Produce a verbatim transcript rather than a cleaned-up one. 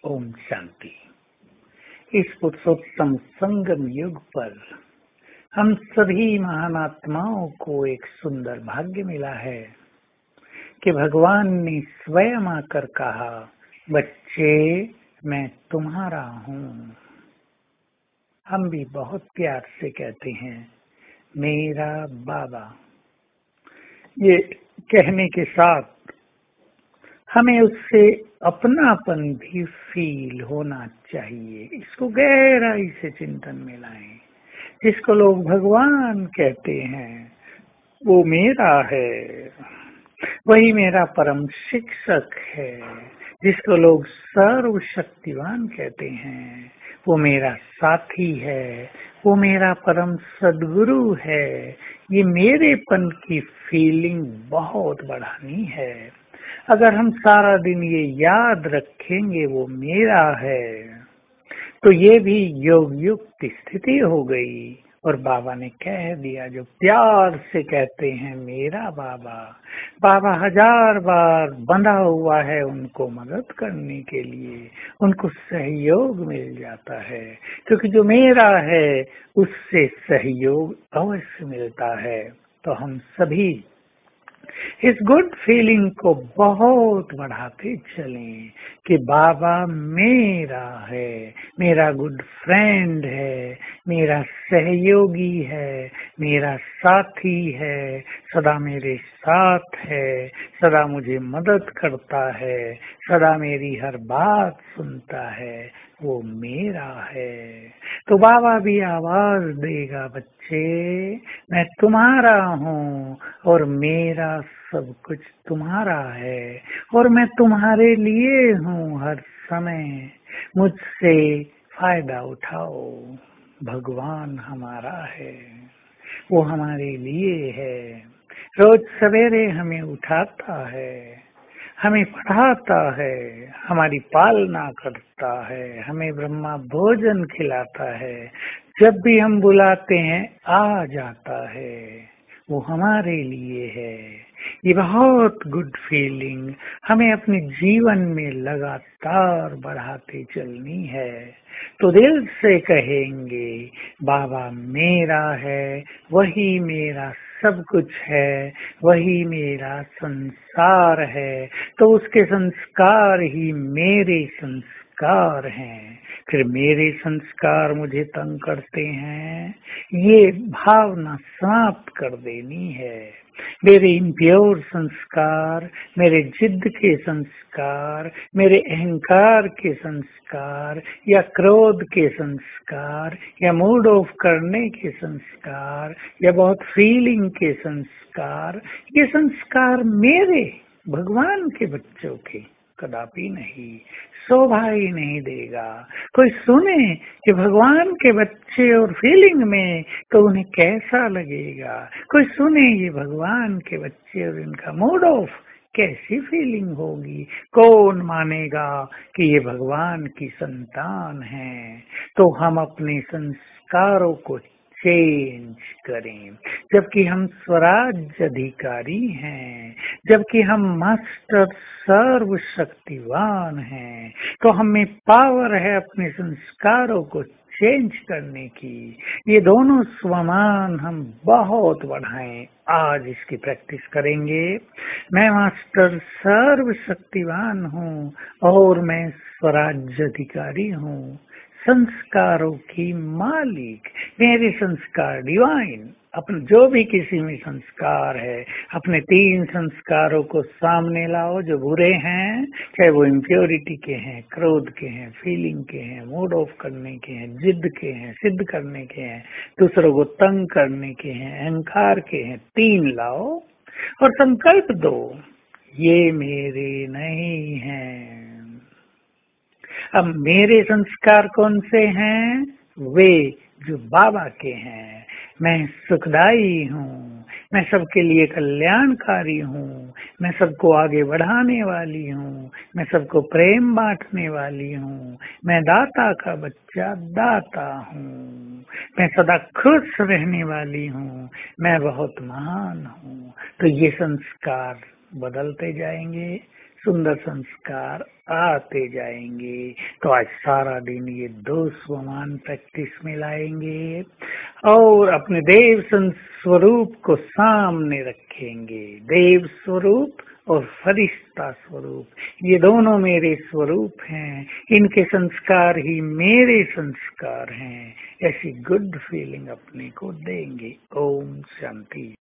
ओम शांति। इस पुरुषोत्तम संगम युग पर हम सभी महान आत्माओं को एक सुंदर भाग्य मिला है कि भगवान ने स्वयं आकर कहा, बच्चे मैं तुम्हारा हूँ। हम भी बहुत प्यार से कहते हैं मेरा बाबा। ये कहने के साथ हमें उससे अपनापन भी फील होना चाहिए। इसको गहराई से चिंतन में लाएं। जिसको लोग भगवान कहते हैं वो मेरा है, वही मेरा परम शिक्षक है। जिसको लोग सर्वशक्तिवान कहते हैं वो मेरा साथी है, वो मेरा परम सद्गुरु है। ये मेरेपन की फीलिंग बहुत बढ़ानी है। अगर हम सारा दिन ये याद रखेंगे वो मेरा है तो ये भी योग युक्त स्थिति हो गई। और बाबा ने कह दिया, जो प्यार से कहते हैं मेरा बाबा, बाबा हजार बार बंधा हुआ है उनको मदद करने के लिए, उनको सहयोग मिल जाता है। क्योंकि जो मेरा है उससे सहयोग अवश्य मिलता है। तो हम सभी इस गुड फीलिंग को बहुत बढ़ाते चलें कि बाबा मेरा है, मेरा गुड फ्रेंड है, मेरा सहयोगी है, मेरा साथी है, सदा मेरे साथ है, सदा मुझे मदद करता है, सदा मेरी हर बात सुनता है, वो मेरा है। तो बाबा भी आवाज देगा, बच्चे मैं तुम्हारा हूँ और मेरा सब कुछ तुम्हारा है और मैं तुम्हारे लिए हूँ हर समय। मुझसे फायदा उठाओ। भगवान हमारा है, वो हमारे लिए है। रोज सवेरे हमें उठाता है, हमें पढ़ाता है, हमारी पालना करता है, हमें ब्रह्मा भोजन खिलाता है। जब भी हम बुलाते हैं आ जाता है। वो हमारे लिए है। ये बहुत गुड फीलिंग हमें अपने जीवन में लगातार बढ़ाते चलनी है। तो दिल से कहेंगे बाबा मेरा है, वही मेरा सब कुछ है, वही मेरा संसार है। तो उसके संस्कार ही मेरे संस्कार हैं। फिर मेरे संस्कार मुझे तंग करते हैं, ये भावना समाप्त कर देनी है। मेरे इम्प्योर संस्कार, मेरे जिद के संस्कार, मेरे अहंकार के संस्कार या क्रोध के संस्कार या मूड ऑफ करने के संस्कार या बहुत फीलिंग के संस्कार, ये संस्कार मेरे भगवान के बच्चों के कदापि नहीं। शोभा ही नहीं देगा। कोई सुने कि भगवान के बच्चे और फीलिंग में तो उन्हें कैसा लगेगा। कोई सुने ये भगवान के बच्चे और इनका मूड ऑफ, कैसी फीलिंग होगी। कौन मानेगा कि ये भगवान की संतान है। तो हम अपने संस्कारों को चेंज करें। जबकि हम स्वराज्य अधिकारी हैं, जबकि हम मास्टर सर्वशक्तिवान हैं, तो हमें पावर है अपने संस्कारों को चेंज करने की। ये दोनों स्वमान हम बहुत बढ़ाएं। आज इसकी प्रैक्टिस करेंगे। मैं मास्टर सर्वशक्तिवान हूँ और मैं स्वराज्य अधिकारी हूँ, संस्कारों की मालिक। मेरे संस्कार डिवाइन। अपन जो भी किसी में संस्कार है, अपने तीन संस्कारों को सामने लाओ जो बुरे हैं, चाहे वो इम्प्योरिटी के हैं, क्रोध के हैं, फीलिंग के हैं, मूड ऑफ करने के हैं, जिद के हैं, सिद्ध करने के हैं, दूसरों को तंग करने के हैं, अहंकार के हैं। तीन लाओ और संकल्प दो, ये मेरे नहीं हैं। अब मेरे संस्कार कौन से हैं? वे जो बाबा के हैं। मैं सुखदाई हूँ, मैं सबके लिए कल्याणकारी हूँ, मैं सबको आगे बढ़ाने वाली हूँ, मैं सबको प्रेम बांटने वाली हूँ, मैं दाता का बच्चा दाता हूँ, मैं सदा खुश रहने वाली हूँ, मैं बहुत महान हूँ। तो ये संस्कार बदलते जाएंगे, सुंदर संस्कार आते जाएंगे। तो आज सारा दिन ये दो स्वमान प्रैक्टिस में लाएंगे और अपने देव स्वरूप को सामने रखेंगे। देव स्वरूप और फरिश्ता स्वरूप, ये दोनों मेरे स्वरूप हैं, इनके संस्कार ही मेरे संस्कार हैं। ऐसी गुड फीलिंग अपने को देंगे। ओम शांति।